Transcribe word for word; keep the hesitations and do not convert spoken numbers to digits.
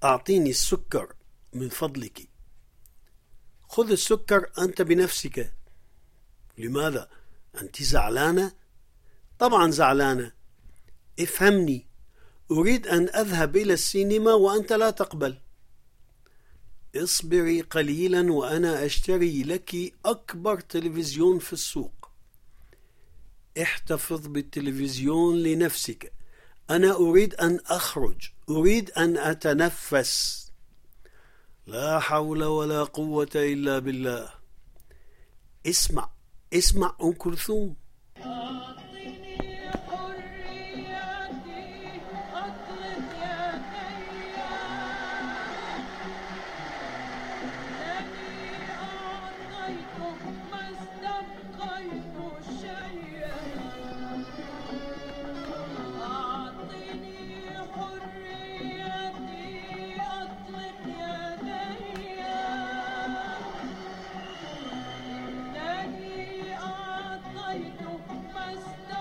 أعطيني السكر من فضلك. خذ السكر أنت بنفسك. لماذا؟ أنت زعلانة؟ طبعا زعلانة. افهمني، أريد أن أذهب إلى السينما وأنت لا تقبل. اصبري قليلا وأنا أشتري لك أكبر تلفزيون في السوق. احتفظ بالتلفزيون لنفسك. أنا أريد أن أخرج، أريد أن أتنفس. لا حول ولا قوة إلا بالله. اسمع اسمع أم كلثوم. ما